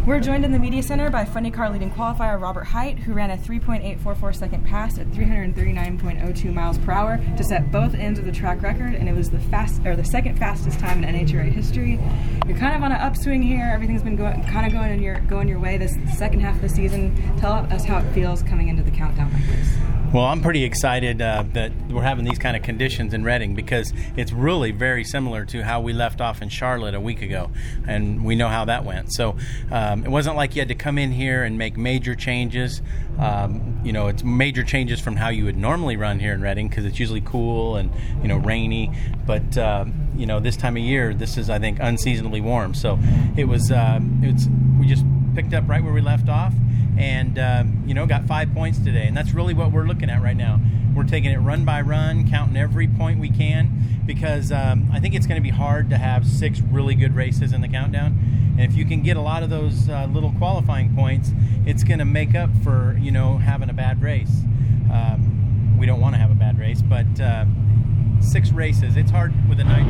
We're joined in the media center by Funny Car leading qualifier Robert Hight, who ran a 3.844 second pass at 339.02 miles per hour to set both ends of the track record, and it was the second fastest time in NHRA history. You're kind of on an upswing here. Everything's been going your way this second half of the season. Tell us how it feels coming into the countdown like this. Well, I'm pretty excited that we're having these kind of conditions in Reading, because it's really very similar to how we left off in Charlotte a week ago, and we know how that went. So it wasn't like you had to come in here and make major changes. It's major changes from how you would normally run here in Reading, because it's usually cool and rainy. But this time of year, this is, I think, unseasonably warm. So we just picked up right where we left off. And, got 5 points today. And that's really what we're looking at right now. We're taking it run by run, counting every point we can, because I think it's going to be hard to have 6 really good races in the countdown. And if you can get a lot of those little qualifying points, it's going to make up for, having a bad race. We don't want to have a bad race, but 6 races, it's hard with a night.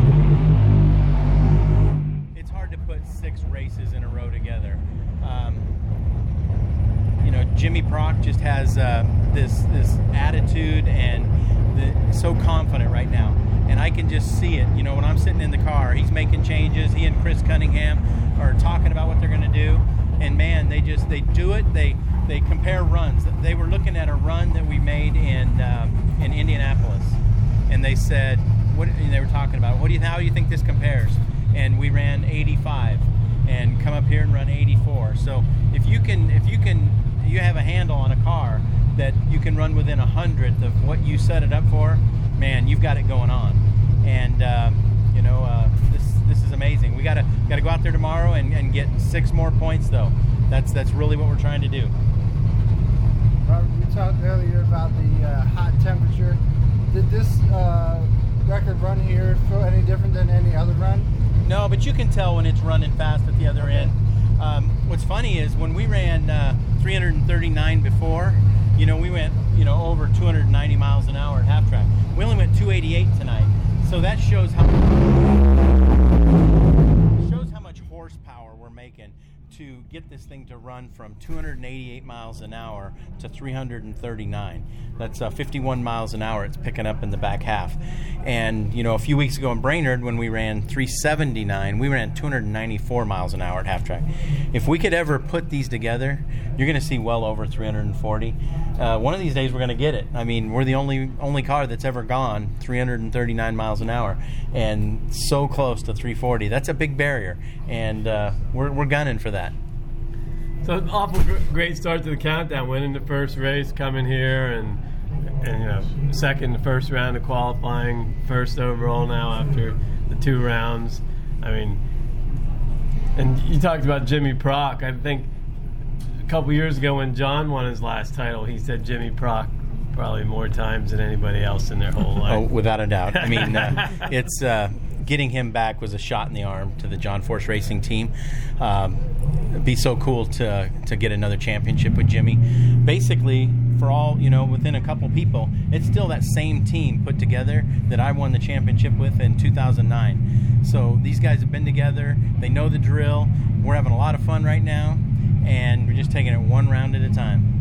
It's hard to put 6 races in a row together. Jimmy Prock just has this attitude and so confident right now, and I can just see it. When I'm sitting in the car, he's making changes. He and Chris Cunningham are talking about what they're going to do, and man, they do it. They compare runs. They were looking at a run that we made in Indianapolis, and they said, they were talking about how do you think this compares? And we ran 85, and come up here and run 84. So if you have a handle on a car that you can run within 100th of what you set it up for, man, you've got it going on. And this is amazing. We gotta go out there tomorrow and get 6 more points, though. That's really what we're trying to do. Robert, we talked earlier about the hot temperature. Did this record run here feel any different than any other run? No, but you can tell when it's running fast at the other end. What's funny is when we ran 339 before, we went over 290 miles an hour at half track. We only went 288 tonight, so that shows how much horsepower we're making to get this thing to run from 288 miles an hour to 339. That's 51 miles an hour it's picking up in the back half. And, a few weeks ago in Brainerd, when we ran 379, we ran 294 miles an hour at half track. If we could ever put these together, you're going to see well over 340. One of these days we're going to get it. I mean, we're the only car that's ever gone 339 miles an hour and so close to 340. That's a big barrier, and we're gunning for that. So an awful great start to the countdown, winning the first race, coming here, and second the first round of qualifying, first overall now after the 2 rounds. I mean, and you talked about Jimmy Prock. I think a couple years ago when John won his last title, he said Jimmy Prock probably more times than anybody else in their whole life. Oh, without a doubt. I mean, it's getting him back was a shot in the arm to the John Force Racing team. It'd be so cool to get another championship with Jimmy. Basically, for all, within a couple people, it's still that same team put together that I won the championship with in 2009. So these guys have been together. They know the drill. We're having a lot of fun right now, and we're just taking it one round at a time.